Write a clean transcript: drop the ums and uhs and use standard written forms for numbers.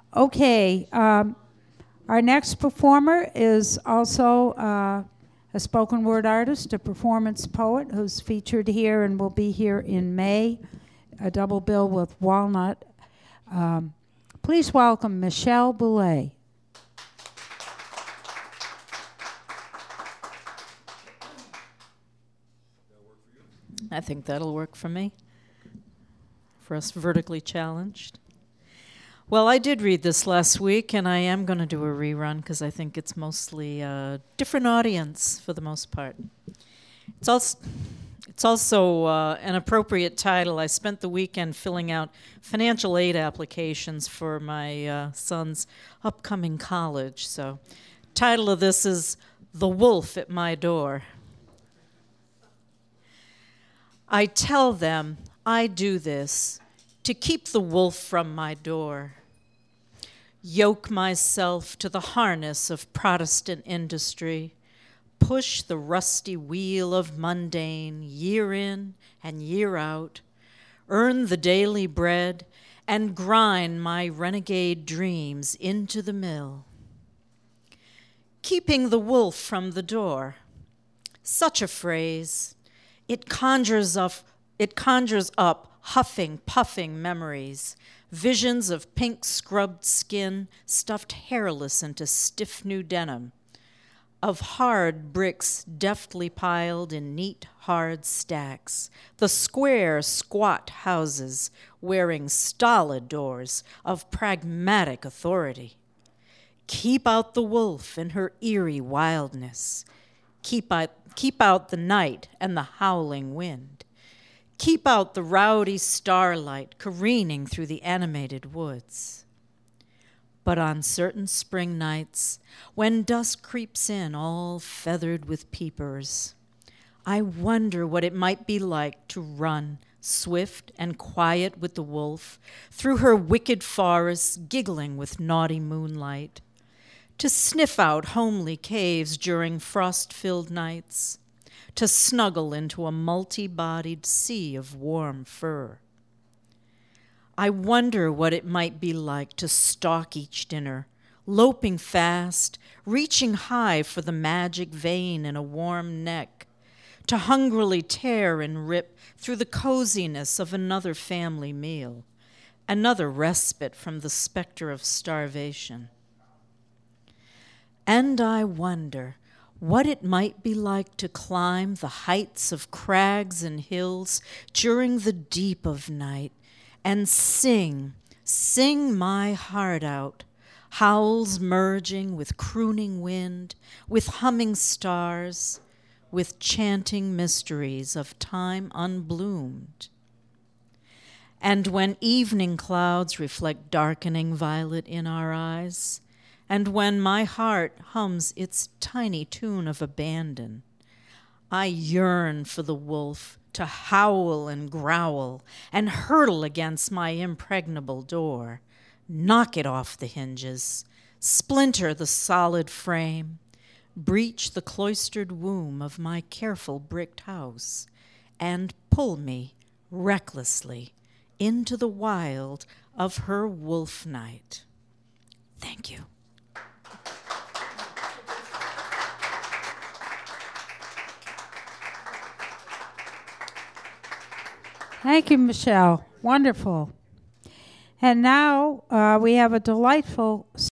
Okay, our next performer is also a spoken word artist, a performance poet who's featured here and will be here in May, a double bill with Walnut. Please welcome Michelle Boulay. I think that'll work for me, for us vertically challenged. Well, I did read this last week, and I am going to do a rerun because I think it's mostly a different audience for the most part. It's also an appropriate title. I spent the weekend filling out financial aid applications for my son's upcoming college. So, title of this is The Wolf at My Door. I tell them I do this to keep the wolf from my door. Yoke myself to the harness of Protestant industry, push the rusty wheel of mundane year in and year out, earn the daily bread, and grind my renegade dreams into the mill. Keeping the wolf from the door, such a phrase. It conjures up huffing, puffing memories, visions of pink scrubbed skin stuffed hairless into stiff new denim, of hard bricks deftly piled in neat, hard stacks, the square, squat houses wearing stolid doors of pragmatic authority. Keep out the wolf in her eerie wildness. Keep out the night and the howling wind. Keep out the rowdy starlight careening through the animated woods. But on certain spring nights, when dusk creeps in all feathered with peepers, I wonder what it might be like to run, swift and quiet with the wolf, through her wicked forests, giggling with naughty moonlight, to sniff out homely caves during frost-filled nights, to snuggle into a multi-bodied sea of warm fur. I wonder what it might be like to stalk each dinner, loping fast, reaching high for the magic vein in a warm neck, to hungrily tear and rip through the coziness of another family meal, another respite from the specter of starvation. And I wonder what it might be like to climb the heights of crags and hills during the deep of night and sing my heart out, howls merging with crooning wind, with humming stars, with chanting mysteries of time unbloomed. And when evening clouds reflect darkening violet in our eyes, and when my heart hums its tiny tune of abandon, I yearn for the wolf to howl and growl and hurtle against my impregnable door, knock it off the hinges, splinter the solid frame, breach the cloistered womb of my careful bricked house, and pull me recklessly into the wild of her wolf night. Thank you. Thank you, Michelle. Wonderful. And now we have a delightful